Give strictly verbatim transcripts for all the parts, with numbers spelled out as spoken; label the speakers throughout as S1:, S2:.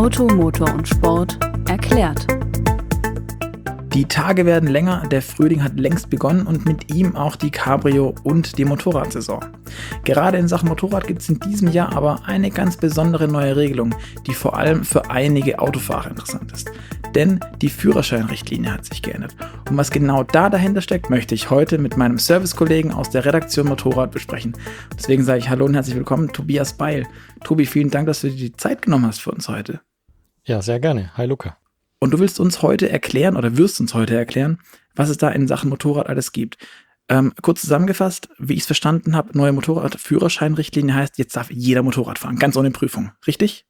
S1: Auto, Motor und Sport erklärt.
S2: Die Tage werden länger, der Frühling hat längst begonnen und mit ihm auch die Cabrio- und die Motorradsaison. Gerade in Sachen Motorrad gibt es in diesem Jahr aber eine ganz besondere neue Regelung, die vor allem für einige Autofahrer interessant ist. Denn die Führerscheinrichtlinie hat sich geändert. Und was genau da dahinter steckt, möchte ich heute mit meinem Servicekollegen aus der Redaktion Motorrad besprechen. Deswegen sage ich Hallo und herzlich willkommen, Tobias Beil. Tobi, vielen Dank, dass du dir die Zeit genommen hast für uns heute.
S3: Ja, sehr gerne. Hi Luca.
S2: Und du willst uns heute erklären oder wirst uns heute erklären, was es da in Sachen Motorrad alles gibt. Ähm, kurz zusammengefasst, wie ich es verstanden habe, neue Motorradführerscheinrichtlinie heißt, jetzt darf jeder Motorrad fahren, ganz ohne Prüfung. Richtig?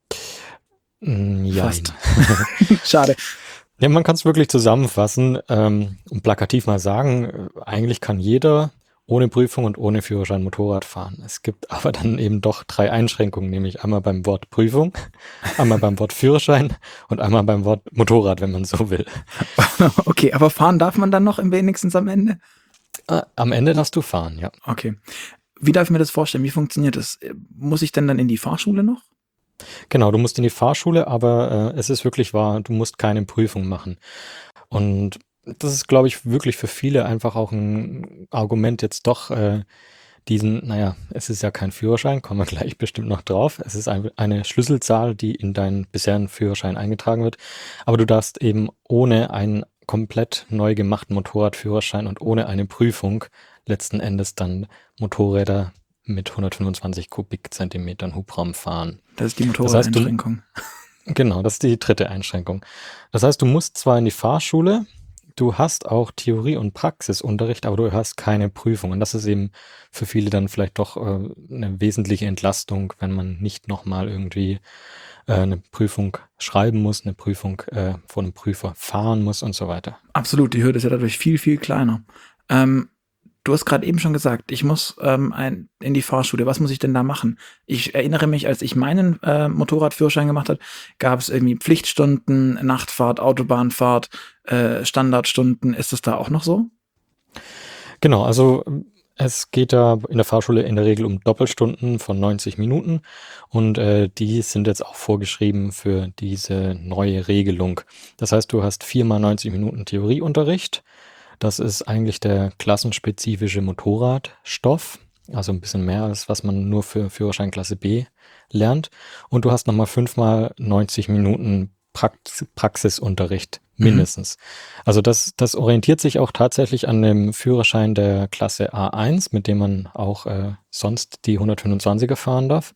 S3: Ja.
S2: Fast. Schade.
S3: Ja, man kann es wirklich zusammenfassen ähm, und plakativ mal sagen, äh, eigentlich kann jeder ohne Prüfung und ohne Führerschein Motorrad fahren. Es gibt aber dann eben doch drei Einschränkungen, nämlich einmal beim Wort Prüfung, einmal beim Wort Führerschein und einmal beim Wort Motorrad, wenn man so will.
S2: Okay, aber fahren darf man dann noch im wenigstens am Ende?
S3: Äh, am Ende darfst du fahren, ja.
S2: Okay. Wie darf ich mir das vorstellen? Wie funktioniert das? Muss ich denn dann in die Fahrschule noch?
S3: Genau, du musst in die Fahrschule, aber äh, es ist wirklich wahr, du musst keine Prüfung machen. Und das ist, glaube ich, wirklich für viele einfach auch ein Argument, jetzt doch äh, diesen, naja, es ist ja kein Führerschein, kommen wir gleich bestimmt noch drauf. Es ist ein, eine Schlüsselzahl, die in deinen bisherigen Führerschein eingetragen wird. Aber du darfst eben ohne einen komplett neu gemachten Motorradführerschein und ohne eine Prüfung letzten Endes dann Motorräder mit hundertfünfundzwanzig Kubikzentimetern Hubraum fahren.
S2: Das ist die Motorradeinschränkung.
S3: Das heißt, du, genau, das ist die dritte Einschränkung. Das heißt, du musst zwar in die Fahrschule, du hast auch Theorie- und Praxisunterricht, aber du hast keine Prüfung. Und das ist eben für viele dann vielleicht doch äh, eine wesentliche Entlastung, wenn man nicht nochmal irgendwie äh, eine Prüfung schreiben muss, eine Prüfung äh, vor einem Prüfer fahren muss und so weiter.
S2: Absolut, die Hürde ist ja dadurch viel, viel kleiner. Ähm, Du hast gerade eben schon gesagt, ich muss ähm, ein, in die Fahrschule. Was muss ich denn da machen? Ich erinnere mich, als ich meinen äh, Motorradführerschein gemacht habe, gab es irgendwie Pflichtstunden, Nachtfahrt, Autobahnfahrt, äh, Standardstunden. Ist das da auch noch so?
S3: Genau, also es geht da in der Fahrschule in der Regel um Doppelstunden von neunzig Minuten und äh, die sind jetzt auch vorgeschrieben für diese neue Regelung. Das heißt, du hast viermal neunzig Minuten Theorieunterricht. Das ist eigentlich der klassenspezifische Motorradstoff, also ein bisschen mehr als was man nur für Führerschein Klasse B lernt. Und du hast nochmal fünfmal neunzig Minuten Prax- Praxisunterricht mindestens. Mhm. Also das, das orientiert sich auch tatsächlich an dem Führerschein der Klasse A eins, mit dem man auch äh, sonst die hundertfünfundzwanziger fahren darf.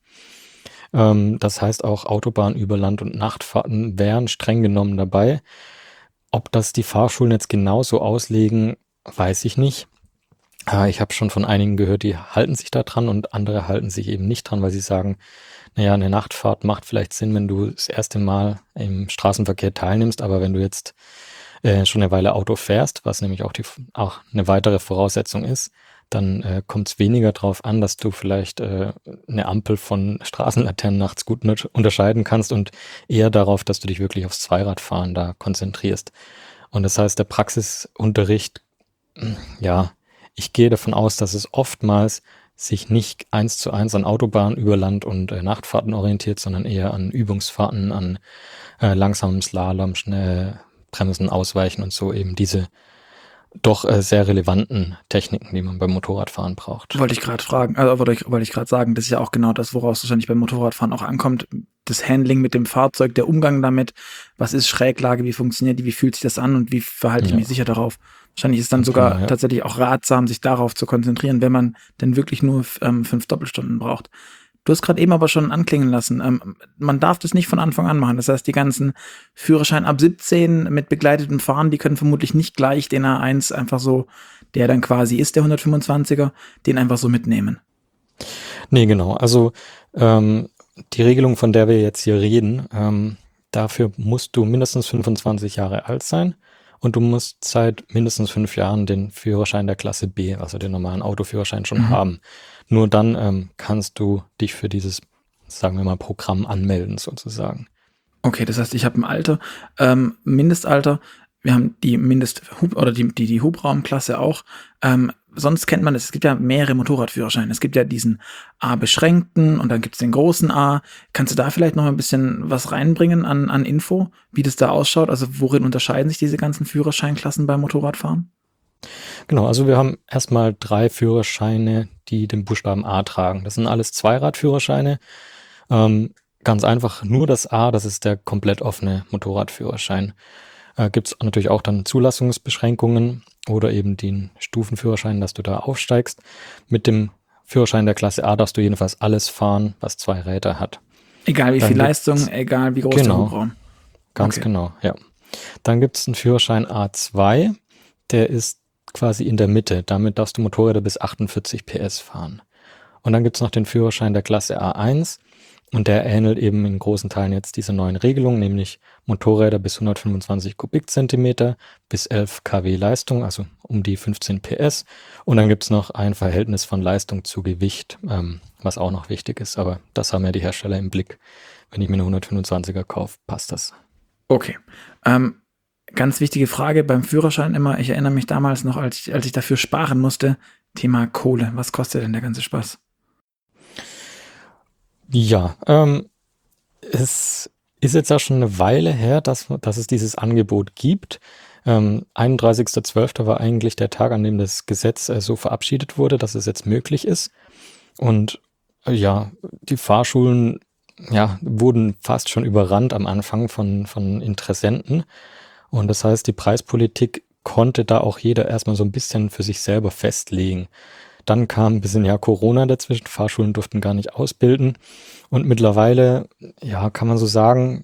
S3: Ähm, das heißt auch Autobahn über Land- und Nachtfahrten wären streng genommen dabei. Ob das die Fahrschulen jetzt genauso auslegen, weiß ich nicht. Ich habe schon von einigen gehört, die halten sich da dran und andere halten sich eben nicht dran, weil sie sagen, naja, eine Nachtfahrt macht vielleicht Sinn, wenn du das erste Mal im Straßenverkehr teilnimmst, aber wenn du jetzt äh, schon eine Weile Auto fährst, was nämlich auch, die, auch eine weitere Voraussetzung ist, dann äh, kommt es weniger darauf an, dass du vielleicht äh, eine Ampel von Straßenlaternen nachts gut unterscheiden kannst und eher darauf, dass du dich wirklich aufs Zweiradfahren da konzentrierst. Und das heißt, der Praxisunterricht, ja, ich gehe davon aus, dass es oftmals sich nicht eins zu eins an Autobahn über Land- und äh, Nachtfahrten orientiert, sondern eher an Übungsfahrten, an äh, langsamem Slalom, schnell bremsen, ausweichen und so eben diese doch äh, sehr relevanten Techniken, die man beim Motorradfahren braucht.
S2: Wollte ich gerade fragen, also wollte ich, wollte ich gerade sagen, das ist ja auch genau das, woraus es wahrscheinlich beim Motorradfahren auch ankommt. Das Handling mit dem Fahrzeug, der Umgang damit, was ist Schräglage, wie funktioniert die, wie fühlt sich das an und wie verhalte ich
S3: Ja.
S2: mich sicher darauf. Wahrscheinlich ist es dann sogar
S3: Genau, ja.
S2: tatsächlich auch ratsam, sich darauf zu konzentrieren, wenn man denn wirklich nur ähm, fünf Doppelstunden braucht. Du hast gerade eben aber schon anklingen lassen, ähm, man darf das nicht von Anfang an machen. Das heißt, die ganzen Führerschein ab siebzehn mit begleitetem Fahren, die können vermutlich nicht gleich den A eins einfach so, der dann quasi ist, der hundertfünfundzwanziger, den einfach so mitnehmen.
S3: Nee, genau. Also ähm, die Regelung, von der wir jetzt hier reden, ähm, dafür musst du mindestens fünfundzwanzig Jahre alt sein und du musst seit mindestens fünf Jahren den Führerschein der Klasse B, also den normalen Autoführerschein schon
S2: Mhm.
S3: haben. Nur dann ähm, kannst du dich für dieses, sagen wir mal, Programm anmelden sozusagen.
S2: Okay, das heißt, ich habe ein Alter, ähm, Mindestalter, wir haben die Mindest- oder die, die, die Hubraumklasse auch. Ähm, sonst kennt man es, es gibt ja mehrere Motorradführerscheine. Es gibt ja diesen A-beschränkten und dann gibt es den großen A. Kannst du da vielleicht noch ein bisschen was reinbringen an, an Info, wie das da ausschaut? Also worin unterscheiden sich diese ganzen Führerscheinklassen beim Motorradfahren?
S3: Genau, also wir haben erstmal drei Führerscheine, die den Buchstaben A tragen. Das sind alles Zweiradführerscheine. Ähm, ganz einfach nur das A, das ist der komplett offene Motorradführerschein. Äh, gibt es natürlich auch dann Zulassungsbeschränkungen oder eben den Stufenführerschein, dass du da aufsteigst. Mit dem Führerschein der Klasse A darfst du jedenfalls alles fahren, was zwei Räder hat.
S2: Egal wie
S3: Dann
S2: viel
S3: gibt's-
S2: Leistung, egal wie groß
S3: Genau.
S2: der Hubraum.
S3: Ganz
S2: Okay.
S3: genau, ja. Dann gibt es einen Führerschein A zwei, der ist quasi in der Mitte. Damit darfst du Motorräder bis achtundvierzig P S fahren. Und dann gibt es noch den Führerschein der Klasse A eins und der ähnelt eben in großen Teilen jetzt dieser neuen Regelung, nämlich Motorräder bis hundertfünfundzwanzig Kubikzentimeter bis elf Kilowatt Leistung, also um die fünfzehn P S. Und dann gibt es noch ein Verhältnis von Leistung zu Gewicht, ähm, was auch noch wichtig ist, aber das haben ja die Hersteller im Blick. Wenn ich mir eine hundertfünfundzwanziger kaufe, passt das.
S2: Okay. Ähm, ganz wichtige Frage beim Führerschein immer. Ich erinnere mich damals noch, als ich, als ich dafür sparen musste. Thema Kohle. Was kostet denn der ganze Spaß?
S3: Ja, ähm, es ist jetzt ja schon eine Weile her, dass, dass es dieses Angebot gibt. Ähm, einunddreißigster zwölfter war eigentlich der Tag, an dem das Gesetz äh, so verabschiedet wurde, dass es jetzt möglich ist. Und äh, ja, die Fahrschulen ja, wurden fast schon überrannt am Anfang von, von Interessenten. Und das heißt, die Preispolitik konnte da auch jeder erstmal so ein bisschen für sich selber festlegen. Dann kam ein bisschen ja Corona dazwischen, Fahrschulen durften gar nicht ausbilden. Und mittlerweile, ja, kann man so sagen,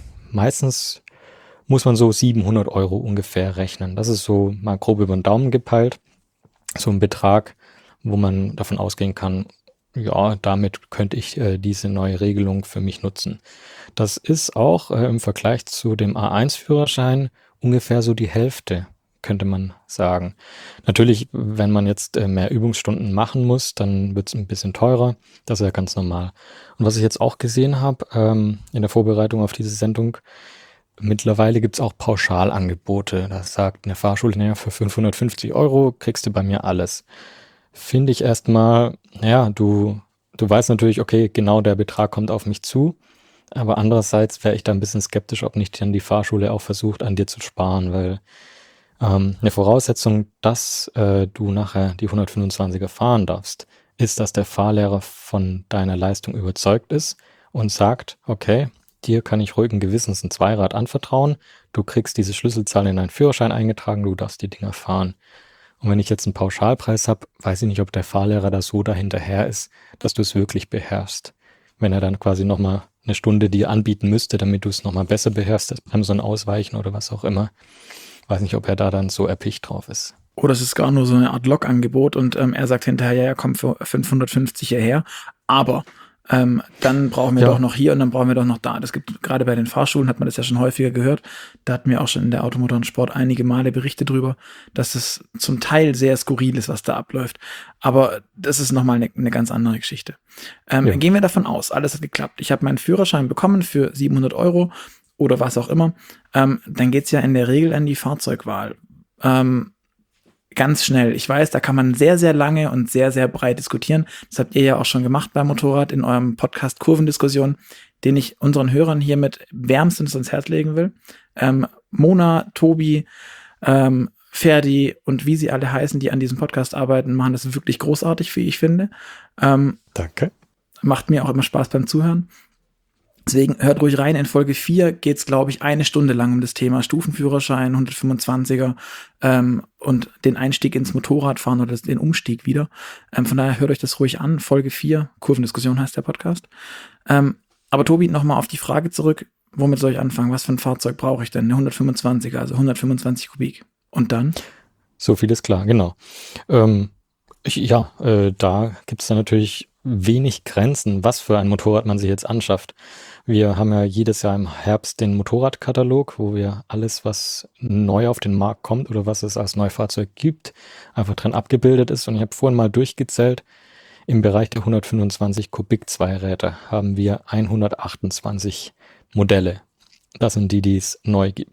S3: meistens muss man so siebenhundert Euro ungefähr rechnen. Das ist so mal grob über den Daumen gepeilt. So ein Betrag, wo man davon ausgehen kann, ja, damit könnte ich äh, diese neue Regelung für mich nutzen. Das ist auch äh, im Vergleich zu dem A eins Führerschein ungefähr so die Hälfte, könnte man sagen. Natürlich, wenn man jetzt äh, mehr Übungsstunden machen muss, dann wird es ein bisschen teurer. Das ist ja ganz normal. Und was ich jetzt auch gesehen habe ähm, in der Vorbereitung auf diese Sendung, mittlerweile gibt es auch Pauschalangebote. Da sagt eine Fahrschule, naja, für fünfhundertfünfzig Euro kriegst du bei mir alles. Finde ich erstmal, naja, du, du weißt natürlich, okay, genau der Betrag kommt auf mich zu. Aber andererseits wäre ich da ein bisschen skeptisch, ob nicht dann die Fahrschule auch versucht, an dir zu sparen, weil ähm, eine Voraussetzung, dass äh, du nachher die hundertfünfundzwanziger fahren darfst, ist, dass der Fahrlehrer von deiner Leistung überzeugt ist und sagt, okay, dir kann ich ruhigen Gewissens ein Zweirad anvertrauen, du kriegst diese Schlüsselzahl in deinen Führerschein eingetragen, du darfst die Dinger fahren. Und wenn ich jetzt einen Pauschalpreis habe, weiß ich nicht, ob der Fahrlehrer da so dahinterher ist, dass du es wirklich beherrschst. Wenn er dann quasi nochmal eine Stunde dir anbieten müsste, damit du es nochmal besser beherrschst, das Bremsen ausweichen oder was auch immer. Weiß nicht, ob er da dann so erpicht drauf ist.
S2: Oder es ist gar nur so eine Art Log-Angebot und ähm, er sagt hinterher, ja, ja, komm für fünfhundertfünfzig hierher. Aber ähm, dann brauchen wir
S3: Ja.
S2: doch noch hier und dann brauchen wir doch noch da. Das gibt gerade bei den Fahrschulen, hat man das ja schon häufiger gehört. Da hatten wir auch schon in der Automotor und Sport einige Male Berichte drüber, dass es zum Teil sehr skurril ist, was da abläuft. Aber das ist nochmal eine, eine ganz andere Geschichte. Ähm,
S3: Ja.
S2: Gehen wir davon aus, alles hat geklappt. Ich habe meinen Führerschein bekommen für siebenhundert Euro oder was auch immer. Ähm, dann geht's ja in der Regel an die Fahrzeugwahl. Ähm, Ganz schnell. Ich weiß, da kann man sehr, sehr lange und sehr, sehr breit diskutieren. Das habt ihr ja auch schon gemacht beim Motorrad in eurem Podcast Kurvendiskussion, den ich unseren Hörern hiermit wärmstens ans Herz legen will. Ähm, Mona, Tobi, ähm, Ferdi und wie sie alle heißen, die an diesem Podcast arbeiten, machen das wirklich großartig, wie ich finde. Ähm,
S3: Danke.
S2: macht mir auch immer Spaß beim Zuhören. Deswegen hört ruhig rein. In Folge vier geht's, glaube ich, eine Stunde lang um das Thema Stufenführerschein, hundertfünfundzwanziger ähm, und den Einstieg ins Motorradfahren oder den Umstieg wieder. Ähm, von daher hört euch das ruhig an. Folge vier, Kurvendiskussion heißt der Podcast. Ähm, aber Tobi, nochmal auf die Frage zurück. Womit soll ich anfangen? Was für ein Fahrzeug brauche ich denn? Eine hundertfünfundzwanziger, also hundertfünfundzwanzig Kubik. Und dann?
S3: So viel ist klar, genau. Ähm, ich, ja, äh, da gibt es dann natürlich wenig Grenzen, was für ein Motorrad man sich jetzt anschafft. Wir haben ja jedes Jahr im Herbst den Motorradkatalog, wo wir alles, was neu auf den Markt kommt oder was es als Neufahrzeug gibt, einfach drin abgebildet ist. Und ich habe vorhin mal durchgezählt, im Bereich der hundertfünfundzwanzig Kubik Zweiräder haben wir hundertachtundzwanzig Modelle. Das sind die, die es neu gibt.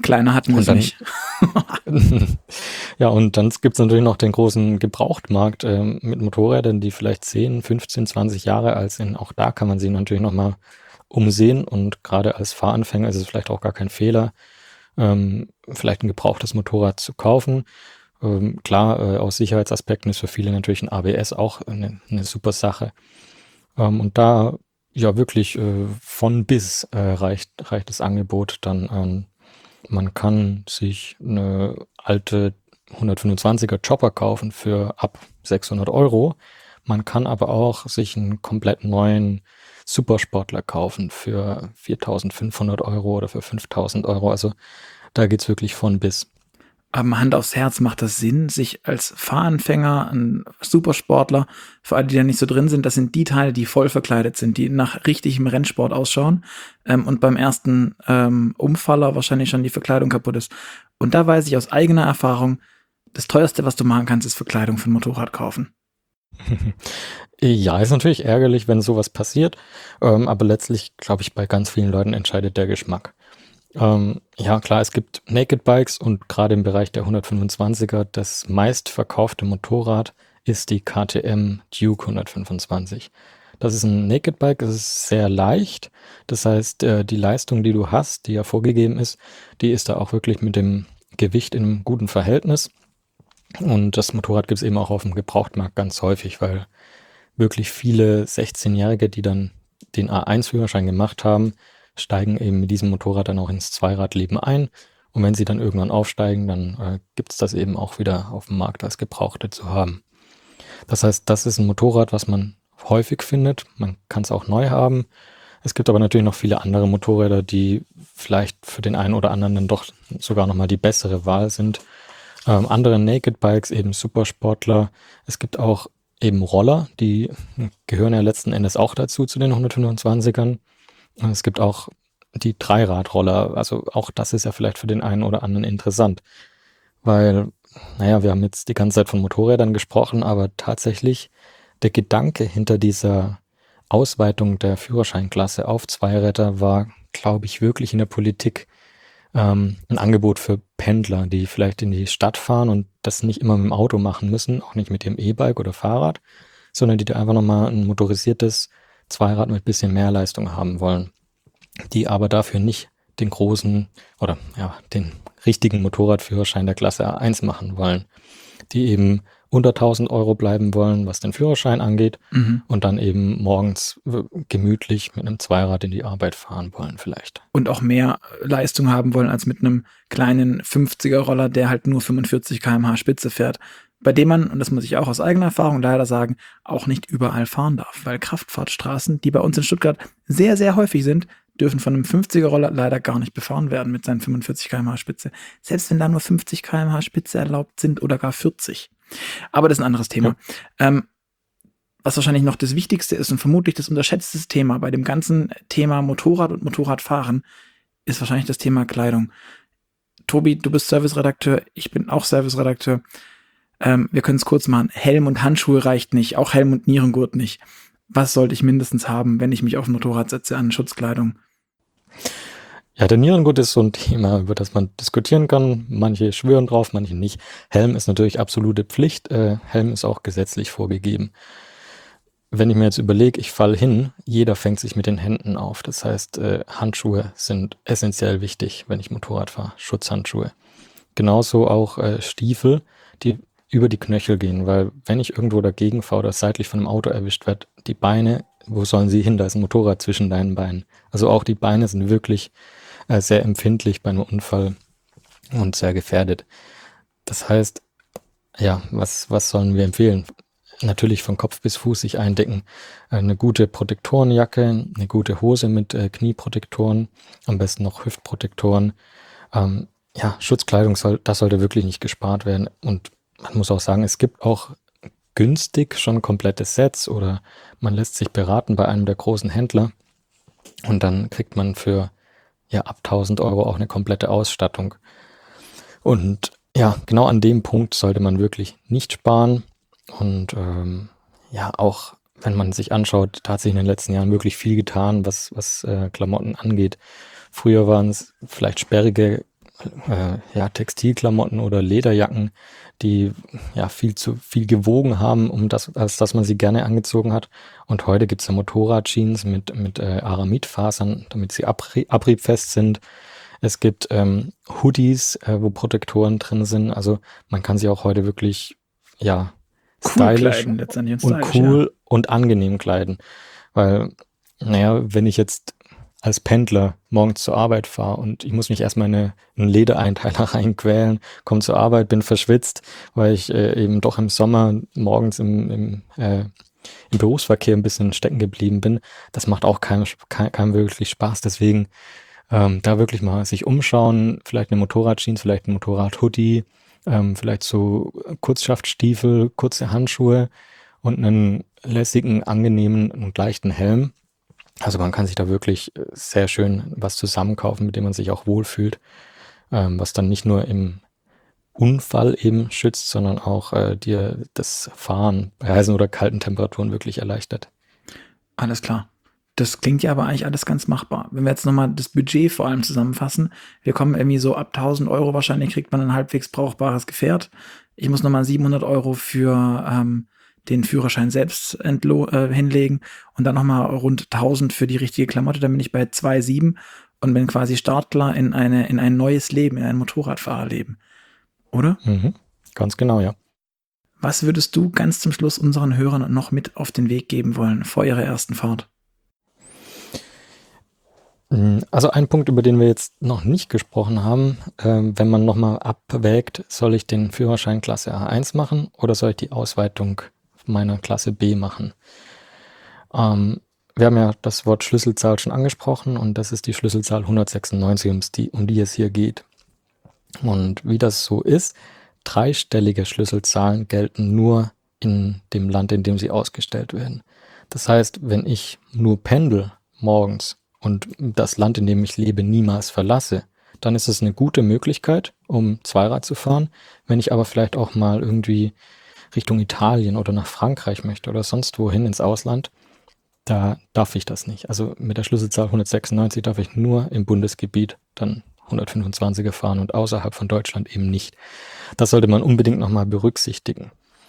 S2: Kleiner hatten wir
S3: Und
S2: es
S3: dann,
S2: nicht.
S3: ja, und dann gibt es natürlich noch den großen Gebrauchtmarkt ähm, mit Motorrädern, die vielleicht zehn, fünfzehn, zwanzig Jahre alt sind. Auch da kann man sie natürlich nochmal umsehen und gerade als Fahranfänger ist es vielleicht auch gar kein Fehler, ähm, vielleicht ein gebrauchtes Motorrad zu kaufen. Ähm, klar, äh, aus Sicherheitsaspekten ist für viele natürlich ein A B S auch eine, eine super Sache. Ähm, und da ja wirklich äh, von bis äh, reicht, reicht das Angebot dann. Ähm, man kann sich eine alte hundertfünfundzwanziger Chopper kaufen für ab sechshundert Euro. Man kann aber auch sich einen komplett neuen Supersportler kaufen für viertausendfünfhundert Euro oder für fünftausend Euro. Also da geht's wirklich von bis.
S2: Aber Hand aufs Herz, macht das Sinn, sich als Fahranfänger, ein Supersportler, für alle, die da nicht so drin sind, das sind die Teile, die voll verkleidet sind, die nach richtigem Rennsport ausschauen ähm, und beim ersten ähm, Umfaller wahrscheinlich schon die Verkleidung kaputt ist. Und da weiß ich aus eigener Erfahrung, das teuerste, was du machen kannst, ist Verkleidung für ein Motorrad kaufen.
S3: Ja, ist natürlich ärgerlich, wenn sowas passiert, ähm, aber letztlich, glaube ich, bei ganz vielen Leuten entscheidet der Geschmack. Ähm, ja, klar, es gibt Naked Bikes und gerade im Bereich der hundertfünfundzwanziger das meistverkaufte Motorrad ist die K T M Duke hundertfünfundzwanzig. Das ist ein Naked Bike, es ist sehr leicht. Das heißt, äh, die Leistung, die du hast, die ja vorgegeben ist, die ist da auch wirklich mit dem Gewicht in einem guten Verhältnis. Und das Motorrad gibt es eben auch auf dem Gebrauchtmarkt ganz häufig, weil wirklich viele sechzehnjährige, die dann den A eins Führerschein gemacht haben, steigen eben mit diesem Motorrad dann auch ins Zweiradleben ein. Und wenn sie dann irgendwann aufsteigen, dann äh, gibt es das eben auch wieder auf dem Markt als Gebrauchte zu haben. Das heißt, das ist ein Motorrad, was man häufig findet. Man kann es auch neu haben. Es gibt aber natürlich noch viele andere Motorräder, die vielleicht für den einen oder anderen dann doch sogar nochmal die bessere Wahl sind. Ähm, andere Naked Bikes, eben Supersportler. Es gibt auch eben Roller, die gehören ja letzten Endes auch dazu, zu den hundertfünfundzwanzigern. Es gibt auch die Dreiradroller, also auch das ist ja vielleicht für den einen oder anderen interessant, weil, naja, wir haben jetzt die ganze Zeit von Motorrädern gesprochen, aber tatsächlich der Gedanke hinter dieser Ausweitung der Führerscheinklasse auf Zweiräder war, glaube ich, wirklich in der Politik ähm, ein Angebot für Pendler, die vielleicht in die Stadt fahren und das nicht immer mit dem Auto machen müssen, auch nicht mit dem E-Bike oder Fahrrad, sondern die da einfach nochmal ein motorisiertes Zweirad mit bisschen mehr Leistung haben wollen, die aber dafür nicht den großen oder ja den richtigen Motorradführerschein der Klasse A eins machen wollen, die eben unter tausend Euro bleiben wollen, was den Führerschein angeht
S2: Mhm.
S3: und dann eben morgens w- gemütlich mit einem Zweirad in die Arbeit fahren wollen vielleicht.
S2: Und auch mehr Leistung haben wollen als mit einem kleinen fünfziger-Roller, der halt nur fünfundvierzig Kilometer pro Stunde Spitze fährt. Bei dem man, und das muss ich auch aus eigener Erfahrung leider sagen, auch nicht überall fahren darf. Weil Kraftfahrtstraßen, die bei uns in Stuttgart sehr, sehr häufig sind, dürfen von einem fünfziger-Roller leider gar nicht befahren werden mit seinen fünfundvierzig Kilometer pro Stunde Spitze. Selbst wenn da nur fünfzig Kilometer pro Stunde Spitze erlaubt sind oder gar vierzig. Aber das ist ein anderes Thema. Ja. Ähm, was wahrscheinlich noch das Wichtigste ist und vermutlich das unterschätzte Thema bei dem ganzen Thema Motorrad und Motorradfahren, ist wahrscheinlich das Thema Kleidung. Tobi, du bist Serviceredakteur, ich bin auch Serviceredakteur. Ähm, wir können es kurz machen. Helm und Handschuhe reicht nicht, auch Helm und Nierengurt nicht. Was sollte ich mindestens haben, wenn ich mich auf ein Motorrad setze an Schutzkleidung?
S3: Ja, der Nierengurt ist so ein Thema, über das man diskutieren kann. Manche schwören drauf, manche nicht. Helm ist natürlich absolute Pflicht. Äh, Helm ist auch gesetzlich vorgegeben. Wenn ich mir jetzt überlege, ich falle hin, jeder fängt sich mit den Händen auf. Das heißt, äh, Handschuhe sind essentiell wichtig, wenn ich Motorrad fahre. Schutzhandschuhe. Genauso auch äh, Stiefel, die über die Knöchel gehen, weil wenn ich irgendwo dagegen fahre oder seitlich von einem Auto erwischt werde, die Beine, wo sollen sie hin? Da ist ein Motorrad zwischen deinen Beinen. Also auch die Beine sind wirklich äh, sehr empfindlich bei einem Unfall und sehr gefährdet. Das heißt, ja, was, was sollen wir empfehlen? Natürlich von Kopf bis Fuß sich eindecken. Eine gute Protektorenjacke, eine gute Hose mit äh, Knieprotektoren, am besten noch Hüftprotektoren. Ähm, ja, Schutzkleidung, soll, das sollte wirklich nicht gespart werden. Und man muss auch sagen, es gibt auch günstig schon komplette Sets oder man lässt sich beraten bei einem der großen Händler und dann kriegt man für ja ab tausend Euro auch eine komplette Ausstattung. Und ja, genau an dem Punkt sollte man wirklich nicht sparen. Und ähm, ja, auch wenn man sich anschaut, da hat sich in den letzten Jahren wirklich viel getan, was, was äh, Klamotten angeht. Früher waren es vielleicht sperrige äh, ja, Textilklamotten oder Lederjacken, die ja viel zu viel gewogen haben, um das, als dass man sie gerne angezogen hat. Und heute gibt es ja Motorradjeans mit, mit äh, Aramidfasern, damit sie abrie- abriebfest sind. Es gibt ähm, Hoodies, äh, wo Protektoren drin sind. Also man kann sie auch heute wirklich, ja,
S2: Cool
S3: stylisch
S2: kleiden letztendlich
S3: und
S2: stylisch,
S3: cool und angenehm kleiden. Weil, naja, wenn ich jetzt als Pendler morgens zur Arbeit fahre und ich muss mich erstmal in eine, einen Ledereinteiler reinquälen, komme zur Arbeit, bin verschwitzt, weil ich äh, eben doch im Sommer morgens im, im, äh, im Berufsverkehr ein bisschen stecken geblieben bin. Das macht auch keinem, keinem, keinem wirklich Spaß. Deswegen ähm, da wirklich mal sich umschauen, vielleicht eine Motorradjeans, vielleicht ein Motorradhoodie, ähm, vielleicht so Kurzschaftstiefel, kurze Handschuhe und einen lässigen, angenehmen und leichten Helm. Also man kann sich da wirklich äh, sehr schön was zusammenkaufen, mit dem man sich auch wohlfühlt, ähm, was dann nicht nur im Unfall eben schützt, sondern auch äh, dir das Fahren bei heißen oder kalten Temperaturen wirklich erleichtert.
S2: Alles klar. Das klingt ja aber eigentlich alles ganz machbar. Wenn wir jetzt nochmal das Budget vor allem zusammenfassen, wir kommen irgendwie so ab tausend Euro wahrscheinlich, kriegt man ein halbwegs brauchbares Gefährt. Ich muss nochmal siebenhundert Euro für ähm, den Führerschein selbst entlo- äh, hinlegen und dann nochmal rund tausend für die richtige Klamotte, dann bin ich bei zwei Komma sieben und bin quasi startklar in eine in ein neues Leben, in ein Motorradfahrerleben. Oder?
S3: Mhm. Ganz genau, ja.
S2: Was würdest du ganz zum Schluss unseren Hörern noch mit auf den Weg geben wollen vor ihrer ersten Fahrt?
S3: Also ein Punkt, über den wir jetzt noch nicht gesprochen haben, ähm, wenn man nochmal abwägt, soll ich den Führerschein Klasse A eins machen oder soll ich die Ausweitung meiner Klasse B machen? Ähm, wir haben ja das Wort Schlüsselzahl schon angesprochen und das ist die Schlüsselzahl hundertsechsundneunzig, um die, um die es hier geht. Und wie das so ist, dreistellige Schlüsselzahlen gelten nur in dem Land, in dem sie ausgestellt werden. Das heißt, wenn ich nur pendel morgens und das Land, in dem ich lebe, niemals verlasse, dann ist es eine gute Möglichkeit, um Zweirad zu fahren. Wenn ich aber vielleicht auch mal irgendwie Richtung Italien oder nach Frankreich möchte oder sonst wohin ins Ausland, da darf ich das nicht. Also mit der Schlüsselzahl hundertsechsundneunzig darf ich nur im Bundesgebiet dann hundertfünfundzwanziger fahren und außerhalb von Deutschland eben nicht. Das sollte man unbedingt nochmal berücksichtigen.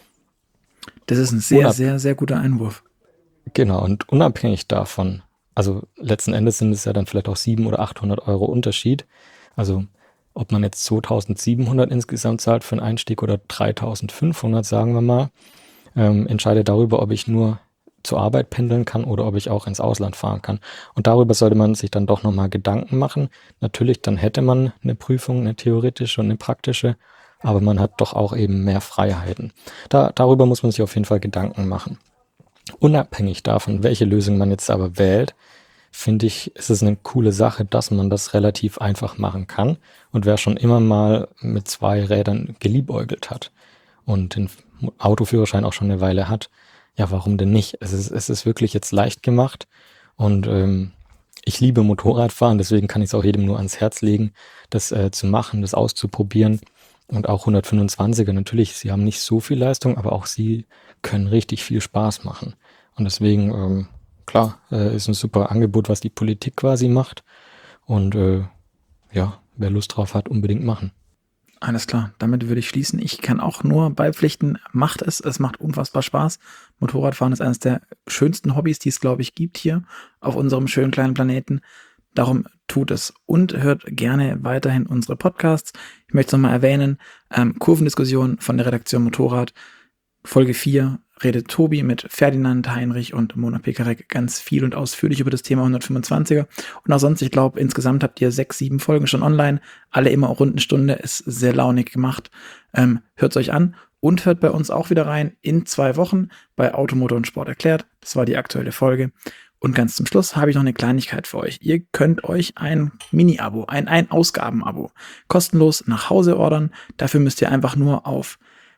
S2: Das ist ein sehr,
S3: Unab-
S2: sehr, sehr guter Einwurf.
S3: Genau, und unabhängig davon, also letzten Endes sind es ja dann vielleicht auch siebenhundert oder achthundert Euro Unterschied. Also ob man jetzt zweitausendsiebenhundert insgesamt zahlt für einen Einstieg oder dreitausendfünfhundert, sagen wir mal, ähm, entscheidet darüber, ob ich nur zur Arbeit pendeln kann oder ob ich auch ins Ausland fahren kann. Und darüber sollte man sich dann doch nochmal Gedanken machen. Natürlich, dann hätte man eine Prüfung, eine theoretische und eine praktische, aber man hat doch auch eben mehr Freiheiten. Da, darüber muss man sich auf jeden Fall Gedanken machen. Unabhängig davon, welche Lösung man jetzt aber wählt, finde ich, ist es eine coole Sache, dass man das relativ einfach machen kann. Und wer schon immer mal mit zwei Rädern geliebäugelt hat und den Autoführerschein auch schon eine Weile hat, ja, warum denn nicht? Es ist, es ist wirklich jetzt leicht gemacht und ähm, ich liebe Motorradfahren, deswegen kann ich es auch jedem nur ans Herz legen, das äh, zu machen, das auszuprobieren. Und auch hundertfünfundzwanziger, natürlich, sie haben nicht so viel Leistung, aber auch sie können richtig viel Spaß machen. Und deswegen, ähm, klar, äh, ist ein super Angebot, was die Politik quasi macht. Und äh, ja, wer Lust drauf hat, unbedingt machen.
S2: Alles klar, damit würde ich schließen. Ich kann auch nur beipflichten, macht es, es macht unfassbar Spaß. Motorradfahren ist eines der schönsten Hobbys, die es, glaube ich, gibt hier auf unserem schönen kleinen Planeten. Darum tut es und hört gerne weiterhin unsere Podcasts. Ich möchte es nochmal erwähnen, ähm, Kurvendiskussion von der Redaktion Motorrad, Folge vier, redet Tobi mit Ferdinand Heinrich und Mona Pekarek ganz viel und ausführlich über das Thema hundertfünfundzwanziger. Und auch sonst, ich glaube, insgesamt habt ihr sechs, sieben Folgen schon online, alle immer rund eine Stunde, ist sehr launig gemacht. Ähm, hört es euch an und hört bei uns auch wieder rein in zwei Wochen bei Automotor und Sport erklärt. Das war die aktuelle Folge. Und ganz zum Schluss habe ich noch eine Kleinigkeit für euch. Ihr könnt euch ein Mini-Abo, ein Ein-Ausgaben-Abo kostenlos nach Hause ordern. Dafür müsst ihr einfach nur auf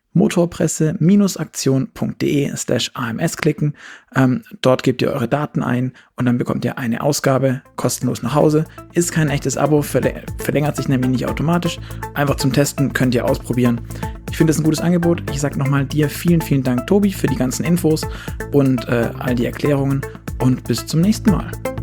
S2: motorpresse-aktion.de slash ams klicken. Ähm, dort gebt ihr eure Daten ein und dann bekommt ihr eine Ausgabe kostenlos nach Hause. Ist kein echtes Abo, verl- verlängert sich nämlich nicht automatisch. Einfach zum Testen könnt ihr ausprobieren. Ich finde es ein gutes Angebot. Ich sage nochmal dir vielen, vielen Dank, Tobi, für die ganzen Infos und äh, all die Erklärungen und bis zum nächsten Mal.